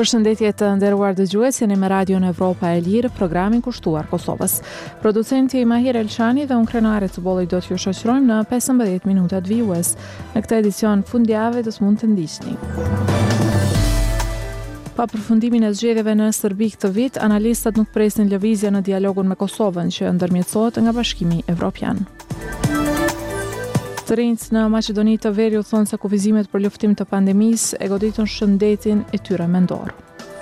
Përshëndetje të nderuar dëgjues, jeni me Radion Evropa e Lirë, programin kushtuar Kosovës. Producenti Mahir Elshani dhe unë krenare të bolli do t'ju shoqërojmë në 15 minutat vijues. Në këtë edicion fundjavë do s'mund të ndiqni. Pa përfundimin e zgjedhjeve në Serbi këtë vit, analistat nuk presin lëvizje në dialogun me Kosovën që ndërmjetësohet nga Bashkimi Evropian. Të rinjt në Maqedoni të Veriut thonë se kufizimet për luftim të pandemisë e goditën shëndetin e tyre mendor.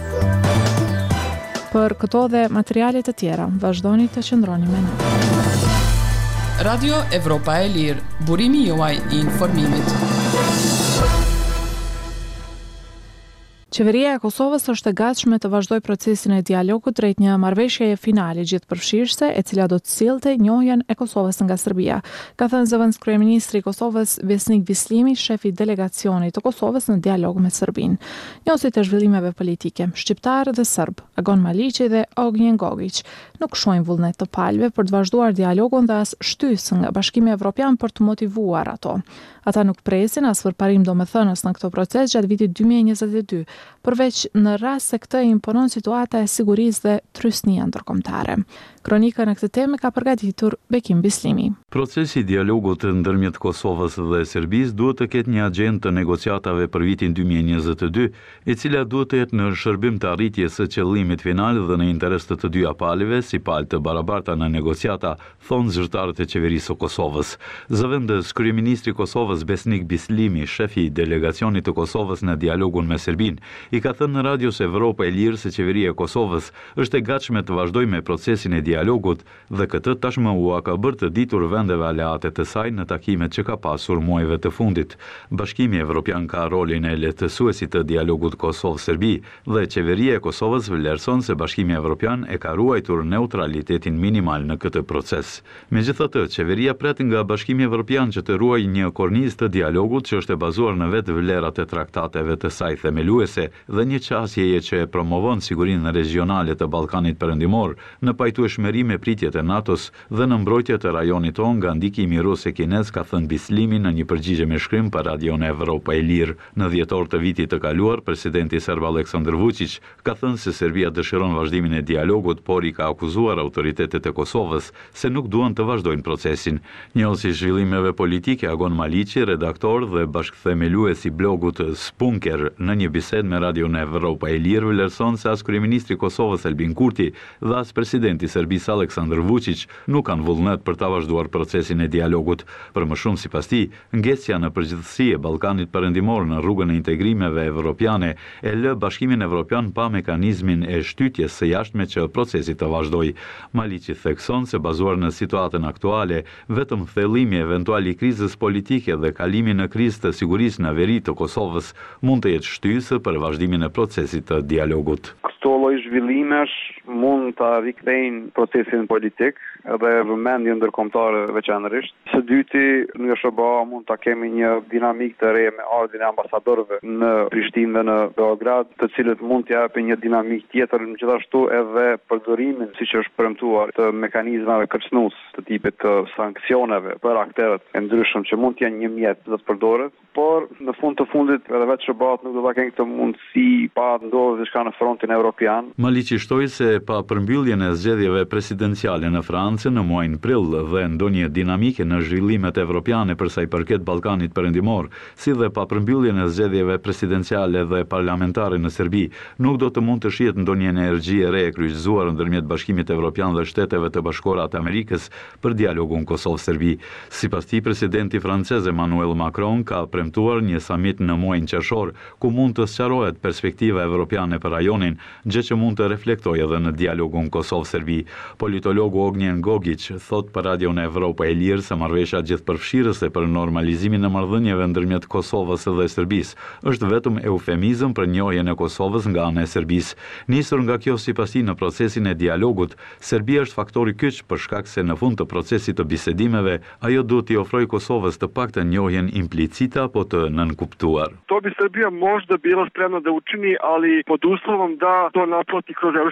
Për këto dhe materialet të tjera, vazhdoni të qëndroni me ne. Radio Evropa e Lirë, burimi juaj i informimit. Qeveria e Kosovës është e gatshme të vazhdojë procesin e dialogut drejt një marrëveshjeje finale gjithëpërfshirëse e cila do të sillte njohjen e Kosovës nga Serbia, ka thënë zëvendës kryeministri i Kosovës Besnik Bislimi, shefi i delegacionit të Kosovës në dialog me Serbinë. Njësit e zhvillimeve politike, shqiptarë dhe serb, Agon Maliqi dhe Ognjen Gogić, nuk shohin vullnet të palëve për të vazhduar dialogun dhe as shtysë nga Bashkimi Evropian për të motivuar ato. Ata nuk presin as përparim domethënës në këtë proces gjatë vitit 2022, përveç në rast se këtë imponon situata e sigurisë dhe trysnia ndërkombëtare. Kronika në këtë temë ka përgatitur Bekim Bislimi. Procesi i dialogut ndërmjet Kosovës dhe Serbisë duhet të ketë një agjendë të negociatave për vitin 2022, e cila duhet të jetë në shërbim të arritjes së qëllimit final dhe në interes të të dyja palëve, si palë të barabarta në negociata, thonë zyrtarët e qeverisë së Kosovës. Zëvendës kryeministri i Kosovës Besnik Bislimi, shefi i delegacionit të Kosovës në dialogun me Serbinë, i ka thënë në Radios Evropa e Lirë se qeveria e Kosovës është e gatshme të vazhdojë me procesin e dialogut dhe këtë tashmë u ka bërë të ditur vendeve aleate të saj në takimet që ka pasur muajve të fundit. Bashkimi Evropian ka rolin e lehtësuesit të dialogut Kosovë-Serbi dhe qeveria e Kosovës vlerëson se Bashkimi Evropian e ka ruajtur neutralitetin minimal në këtë proces. Megjithatë, qeveria pret nga Bashkimi Evropian që të ruajë një kornizë të dialogut që është e bazuar në vetë vlerat e traktateve të saj themeluese dhe një qasjeje që e promovon sigurinë regionale të Ballkanit Perëndimor në pajtueshmëri me pritjet e NATO-s dhe në mbrojtje të rajonit tonë nga ndikimi rus e kinez, ka thënë Bislimi në një përgjigje me shkrim për Radion Evropa e Lirë. Në dhjetor të vitit të kaluar, presidenti serb Aleksandar Vučić ka thënë se Serbia dëshiron vazhdimin e dialogut, por i ka akuzuar autoritetet e Kosovës se nuk duan të vazhdojnë procesin. Njësi zhvillimeve politike, Agon Maliqi, redaktor dhe bashkëthemelues i blogut Spunker, në një bisedë me Radion Evropa e Lirë vlerëson se as kryeministri i Kosovës Albin Kurti dhe as presidenti i Serbisë Aleksandar Vučić nuk kanë vullnet për ta vazhduar procesin e dialogut. Për më shumë sipas tij, ngecja në përgjithësi e Ballkanit Perëndimor në rrugën e integrimeve evropiane e lë Bashkimin Evropian pa mekanizmin e shtytjes së jashtme që procesi të vazhdojë. Maliqi thekson se bazuar në situatën aktuale, vetëm thellimi eventual i krizës politike dhe kalimi në krizë të sigurisë në veri të Kosovës mund të jetë shtysë për vazhdimin e procesit të dialogut. Këto lloj zhvillimesh mund ta rikthejnë procesin politik edhe vëmendjen ndërkombëtare veçanërisht. Së dyti, në SBA mund ta kemi një dinamik të re me ardhin e ambasadorëve në Prishtinë dhe në Beograd, të cilët mund të japin një dinamik tjetër, gjithashtu edhe përdorimin, siç është premtuar, të mekanizmave kërcënues të tipit të sanksioneve për aktorët e ndryshëm që mund të jenë një mjet të përdoret, por në fund të fundit edhe vetë SBA nuk do ta kenë këtë mundësi pa ndodhur diçka në frontin evropian. Maliqi shtoi se pa përmbylljen e zgjedhjeve presidenciale në Francë në muajin prill dhe ndonjë dinamike në zhvillimet evropiane për sa i përket Ballkanit Perëndimor, si dhe pa përmbylljen e zgjedhjeve presidenciale dhe parlamentare në Serbi, nuk do të mund të shihet ndonjë energji e re e kryqëzuar ndërmjet Bashkimit Evropian dhe Shteteve të Bashkuara të Amerikës për dialogun Kosovë-Serbi. Sipas tij, presidenti francez Emmanuel Macron ka premtuar një samit në muajin qershor ku mund të sqarohet perspektiva evropiane për rajonin, gjë që mund të reflektojë edhe në dialogun Kosovë-Serbi. Politologu Ognjen Gogić thot për Radion Evropa e Lirë se marrëveshja gjithëpërfshirëse për normalizimin e marrëdhënieve ndërmjet Kosovës dhe Serbisë është vetëm eufemizëm për njohjen e Kosovës nga ana e Serbisë. Nisur nga kjo sipas tij në procesin e dialogut, Serbia është faktori kyç për shkak se në fund të procesit të bisedimeve ajo duhet t'i ofrojë Kosovës të paktën njohjen implicite apo të nënkuptuar. To bi Serbia možda bila spremna da učini, ali pod uslovom da to naplati kroz evropske integracije.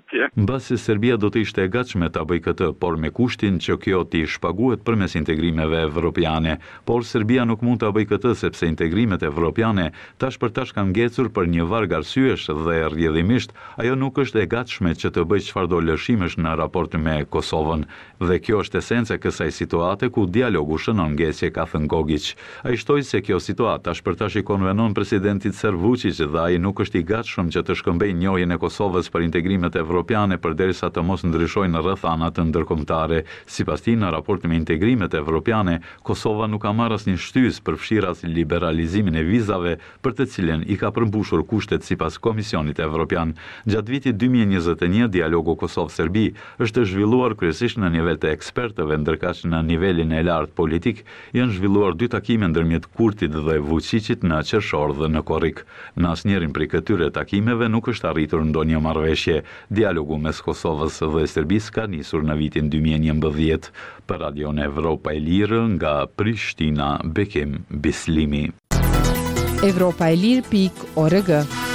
atje. Mbasi Serbia do të ishte e gatshme ta bëjë këtë, por me kushtin që kjo t'i shpaguhet përmes integrimeve evropiane. Por Serbia nuk mund ta bëjë këtë sepse integrimet evropiane tash për tash kanë ngecur për një varg arsyesh dhe rrjedhimisht ajo nuk është e gatshme që të bëjë çfarëdo lëshimesh në raport me Kosovën. Dhe kjo është esenca e kësaj situate ku dialogu shënon ngecje, ka thënë Gogić. Ai shtoi se kjo situatë tash për tash i konvenon presidentit serb Vučić dhe ai nuk është i gatshëm që të shkëmbejë njohjen e Kosovës për integrimet evropiane përderisa të mos ndryshojnë rrethana të ndërkombëtare. Sipas tij, në raport me integrimet evropiane, Kosova nuk ka marrë asnjë shtys për fshira si liberalizimin e vizave, për të cilën i ka përmbushur kushtet sipas Komisionit Evropian. Gjatë vitit 2021, dialogu Kosovë-Serbi është zhvilluar kryesisht në nivel të ekspertëve, ndërkaq në nivelin e lartë politik janë zhvilluar 2 takime ndërmjet Kurtit dhe Vučićit në qershor dhe në korrik. Në asnjërin prej këtyre takimeve nuk është arritur ndonjë marrëveshje. Dialogu mes Kosovës dhe Serbisë ka nisur në vitin 2011. Për Radion Evropa e Lirë nga Prishtina, Bekim Bislimi. Evropaelir.org.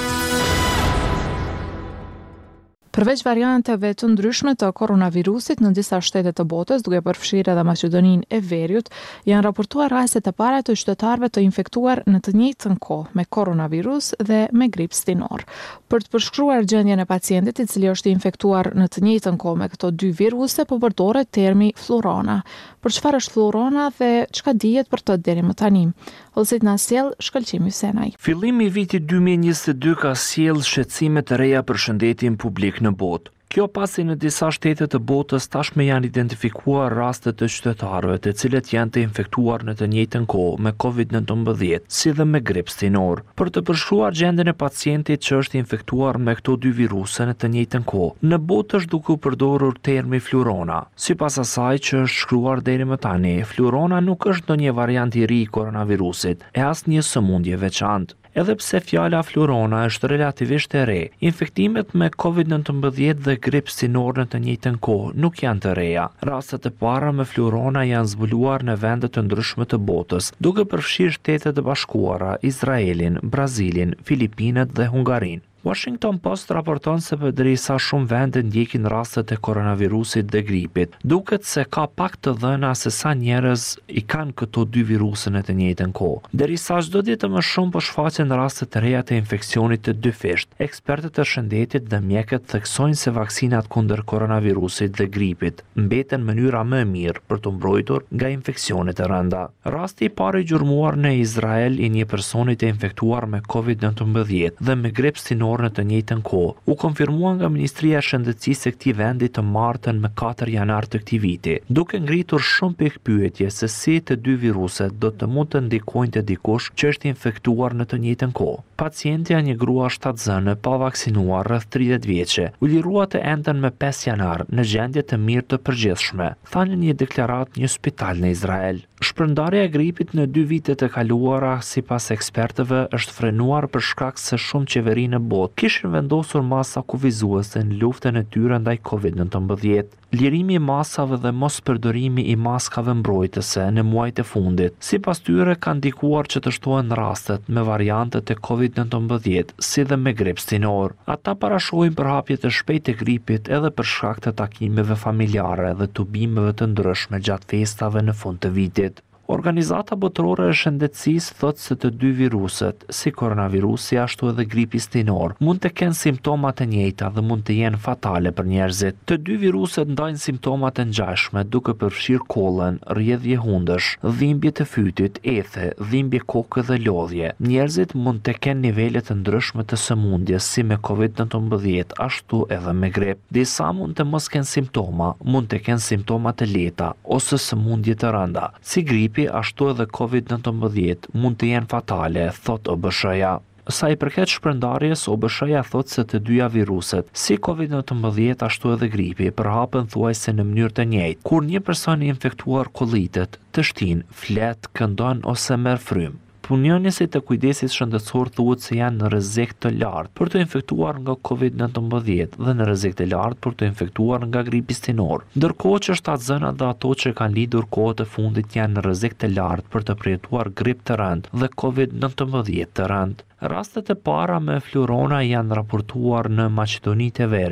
Përveç varianteve të ndryshme të koronavirusit në disa shtete të botës, duke përfshirë edhe Maqedoninë e Veriut, janë raportuar raste të para të qytetarëve të infektuar në të njëjtën kohë me koronavirus dhe me grip stinor. Për të përshkruar gjendjen e pacientit i cili është infektuar në të njëjtën kohë me këto 2 viruse, po përdoret termi flurona. Për çfarë është flurona dhe çka dihet për të deri më tani? Ose na sjell Shkëlqimi Senaj. Fillimi i vitit 2022 ka sjell shqetësime të reja për shëndetin publik në botë. Kjo pasi në disa shtete të botës tashme janë identifikuar raste të qytetarëve të cilët janë të infektuar në të njëjtën kohë me COVID-19, si dhe me grip stinor. Për të përshkruar gjendjen e pacientit që është infektuar me këto 2 viruse në të njëjtën kohë, në botë është duke u përdorur termi flurona. Sipas asaj që është shkruar deri më tani, flurona nuk është ndonjë variant i ri i koronavirusit, e asnjë sëmundje veçantë. Edhe pse fjala flurona është relativisht e re, infektimet me COVID-19 dhe grip stinor në të njëjtën kohë nuk janë të reja. Rastet e para me flurona janë zbuluar në vende të ndryshme të botës, duke përfshirë Shtetet e Bashkuara, Izraelin, Brazilin, Filipinët dhe Hungarinë. Washington Post raporton se përderisa shumë vende ndjekin rastet e koronavirusit dhe gripit, duket se ka pak të dhëna se sa njerëz i kanë këto 2 viruse në të njëjtën kohë. Derisa çdo ditë më shumë po shfaqen raste të reja të infeksionit të dyfisht, ekspertët e shëndetit dhe mjekët theksojnë se vaksinat kundër koronavirusit dhe gripit mbeten mënyra më e mirë për të mbrojtur nga infeksionet e rënda. Rasti i parë i gjurmuar në Izrael i një personi të infektuar me COVID-19 dhe me grip stinor në të njëjtën kohë, u konfirmua nga Ministria e Shëndetësisë e këtij vendi të martën me 4 janar të këtij viti, duke ngritur shumë pikpyetje se si të 2 viruset do të mund të ndikojnë te dikush që është infektuar në të njëjtën kohë. Pacientja, një grua shtatzëne pa vaksinuar rreth 30 vjeçe, u lirua të enden me 5 janar në gjendje të mirë të përgjithshme, tha në një deklaratë një spital në Izrael. Shpërndarja e gripit në 2 vitet e kaluara, sipas ekspertëve, është frenuar për shkak se shumë qeveri në botë kishin vendosur masa kufizuese në luftën e tyre ndaj COVID-19. Lirimi i masave dhe mos përdorimi i maskave mbrojtëse në muajt e fundit, sipas tyre kanë ndikuar që të shtohen rastet me variantet e COVID-19, si dhe me grip stinor. Ata parashohin përhapje të shpejtë të gripit edhe për shkak të takimeve familjare dhe tubimeve të ndryshme gjatë festave në fund të vitit. Organizata Botërore e Shëndetësisë thotë se të 2 viruset, si koronavirusi ashtu edhe gripi stinor, mund të kenë simptoma të njëjta dhe mund të jenë fatale për njerëzit. Të 2 viruset ndajnë simptoma të ngjashme duke përfshirë kollën, rrjedhje hundësh, dhimbje të fytit, ethe, dhimbje koke dhe lodhje. Njerëzit mund të kenë nivele të ndryshme të sëmundjes si me COVID-19 ashtu edhe me grip. Disa mund të mos kenë simptoma, mund të kenë simptoma të lehta ose sëmundje të rënda, si gripi ashtu edhe COVID-19 mund të jenë fatale, thot OBSH-ja. Sa i përket shpërndarjes, OBSH-ja thot se të 2 viruset, si COVID-19 ashtu edhe gripi, përhapen thuajse në mënyrë të njëjtë. Kur një person i infektuar kollitet, të shtin, flet, këndon ose merr frymë, punonjësit të kujdesit shëndetësor thuhet se janë në rrezik të lartë për të infektuar nga COVID-19 dhe në rrezik të lartë për të infektuar nga gripi stinor. Ndërkohë që shtatzënat dhe ato që kanë lidhur kohët e fundit janë në rrezik të lartë për të përjetuar grip të rëndë dhe COVID-19 të rëndë. Rastet e para me flurona janë raportuar në Maqedoninë e Veriut.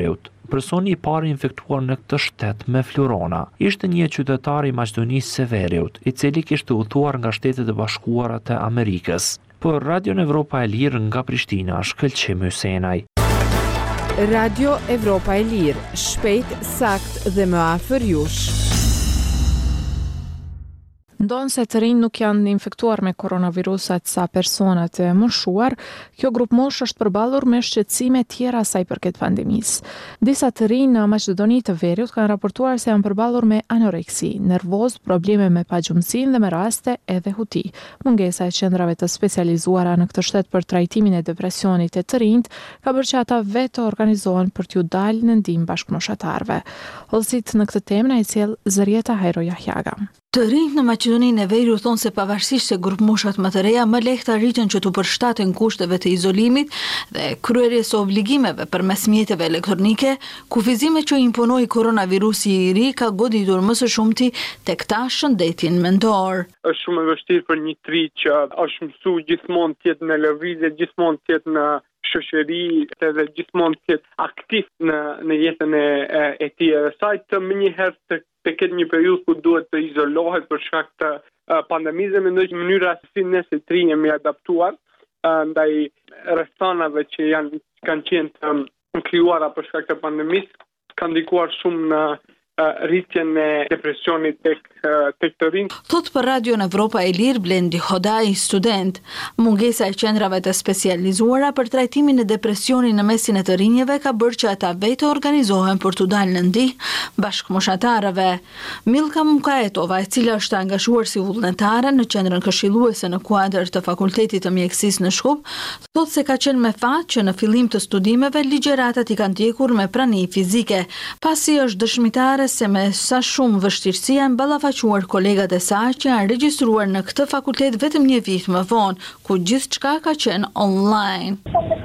personi I pari infektuar në këtë shtet me florona ishte një qytetar I Maqedonisë së Veriut, I cili kishte udhëtuar nga Shtetet e Bashkuara të Amerikës. Për Radio Evropa e Lirë nga Prishtina, Shkëlqim Hysenaj. Radio Evropa e Lirë, shpejt, sakt dhe më afër jush. Ndonë se të rinj nuk janë infektuar me koronavirusat sa personat e moshuar, kjo grup mosh është përballur me shqetësime tjera sa I përket pandemisë. Disa të rinj në Maqedoni të Veriut kanë raportuar se janë përballur me anoreksi, nervoz, probleme me pagjumsinë dhe me raste edhe huti. Mungesa e qendrave të specializuara në këtë shtet për trajtimin e depresionit e të rinjt ka bërë që ata vetë organizohen për t'ju dalë në ndihmë bashkëmoshatarëve. Hollësit në këtë temë na I sjell Zërieta Hajro Jahjaga. Të rinjt në Maqedoninë e Veriut thonë se pavarësisht se grup moshat më të reja më lehtë arritën që t'u përshtaten kushteve të izolimit dhe kryerjes së obligimeve përmes mjeteve elektronike, kufizimet që imponoi koronavirusi I ri ka goditur më së shumti tek ta shëndetin mendor. Është shumë e vështirë për një tri që është mësu gjithmonë të jetë në lëvizje, gjithmonë të jetë në shoqëri edhe gjithmonë të jetë aktiv në jetën e tij. Sa të menjëherë të ketë një periudhë ku duhet të izolohet për shkak të pandemisë, mendoj që mënyra si ne si tri jemi adaptuar ndaj rrethanave që kanë qenë të krijuara për shkak të pandemisë, kanë ndikuar shumë në rritjen e depresionit tek të rinj. Thot për Radio Evropa e Lirë Blendi Hodai, student, mungesa e qendrave të specializuara për trajtimin e depresionit në mesin e të rinjeve ka bërë që ata vetë organizohen për t'u dalë në ndihmë bashkëmoshatarëve. Milka Mukaetova, e cila është angazhuar si vullnetare në qendrën këshilluese në kuadër të Fakultetit të Mjekësisë në Shkup, thot se ka qenë me fat që në fillim të studimeve ligjëratat I kanë ndjekur me prani fizike, pasi është dëshmitare se me sa shumë vështirësi janë ballafaquar kolegat e saj që janë regjistruar në këtë fakultet vetëm një vit më vonë, ku gjithçka ka qenë online.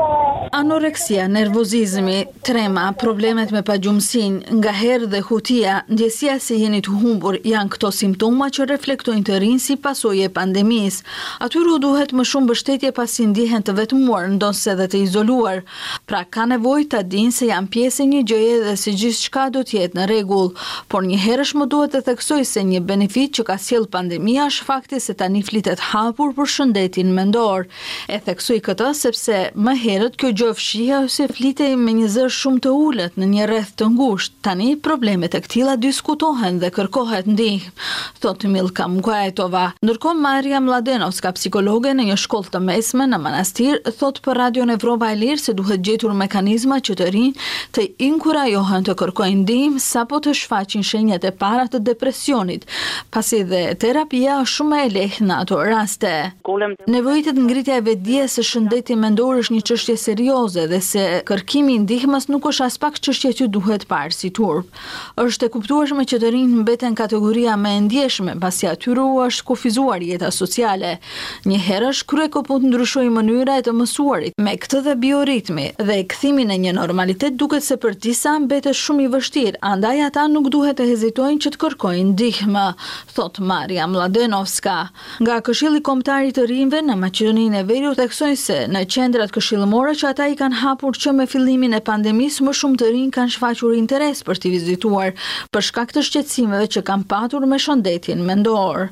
Anoreksia, nervozizmi, trema, problemet me pagjumsinë, ngaherë dhe hutia, ndjesia se jeni të humbur janë këto simptoma që reflektojnë të rinj si pasojë e pandemisë. Atyre u duhet më shumë mbështetje pasi ndihen të vetmuar, ndonse edhe të izoluar. Pra ka nevojë ta dinë se janë pjesë e një gjëje dhe se gjithçka do të jetë në rregull. Por një herësh më duhet të theksoj se një benefit që ka sjell pandemia është fakti se tani flitet hapur për shëndetin mendor. E theksoj këtë sepse më herët kjo gjë fshihej ose flitej me një zër shumë të ulët në një rreth të ngushtë. Tani problemet e këtilla diskutohen dhe kërkohet ndihmë, thot Milka Mukaetova. Ndërkohë Maria Mladenovska, psikologe në një shkollë të mesme në Manastir, thot për Radio Evropa e Lirë se duhet gjetur mekanizma që të rinj të inkurajohen të kërkojnë ndihmë sapo të shfaqin shenjat e para të depresionit, pasi dhe terapia është shumë e lehtë në ato raste. Nevojitet ngritja e vetdijes së shëndetit mendor është një çështje serioze dhe se kërkimi I ndihmës nuk është as pak çështje që duhet parë si turp. Është e kuptueshme që të rinjt mbeten kategoria më e ndjeshme, pasi atyre u është kufizuar jeta sociale. Një herësh kryeko po të ndryshojë mënyra e të mësuarit, me këtë dhe bioritmi dhe kthimin e një normalitet duket se për disa mbetet shumë I vështirë, andaj ata nuk duhet të hezitojnë që të kërkojnë ndihmë, thot Maria Mladenovska. Nga Këshilli Kombëtar I të rinjve në Maqedoninë e Veriut theksojnë se në qendrat këshillimore që ata I kanë hapur që me fillimin e pandemisë më shumë të rinj kanë shfaqur interes për t'i vizituar për shkak të shqetësimeve që kanë patur me shëndetin mendor.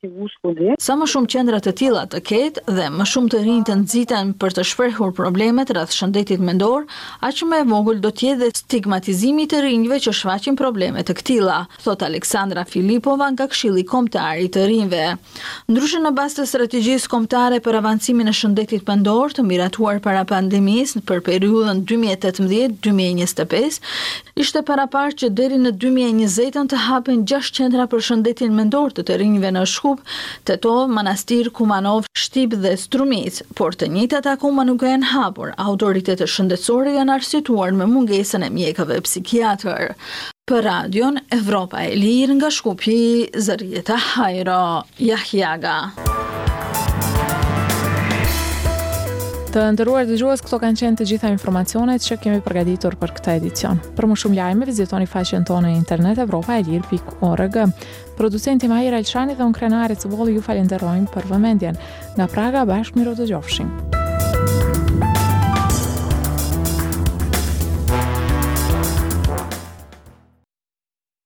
Sa më shumë qendra të tilla të ketë dhe më shumë të rinj të nxiten për të shprehur problemet rreth shëndetit mendor, aq më e vogël do të jetë dhe stigmatizimi I të rinjve që shfaqin probleme të këtilla, thot Aleksandra Filipova nga Këshilli Kombëtar I të rinjve. Ndryshe në bazë të strategjisë kombëtare për avancimin e shëndetit mendor të miratuar para pandemisë për periudhën 2018-2025, ishte paraparë që deri në 2020 të hapen 6 qendra për shëndetin mendor të rinjve në Shkup, Tetov, Manastir, Kumanov, Shtip dhe Strumic, por të njëjtat akoma nuk janë hapur. Autoritetet shëndetësore janë arsyetuar me mungesën e mjekëve psikiatër. Për Radion Evropa e Lirë nga Shkupi, Zërieta Hajro Jahjaga. Të nderuar dëgjues, këto kanë qenë të gjitha informacionet që kemi përgatitur për këtë edicion. Për më shumë lajme, vizitoni faqen tonë në internet evropaelir.org. Producenti Mahir Alshani dhe unë Krenari Cëbolli ju falenderojmë për vëmendjen. Nga Praga, bashkë miro dëgjofshim.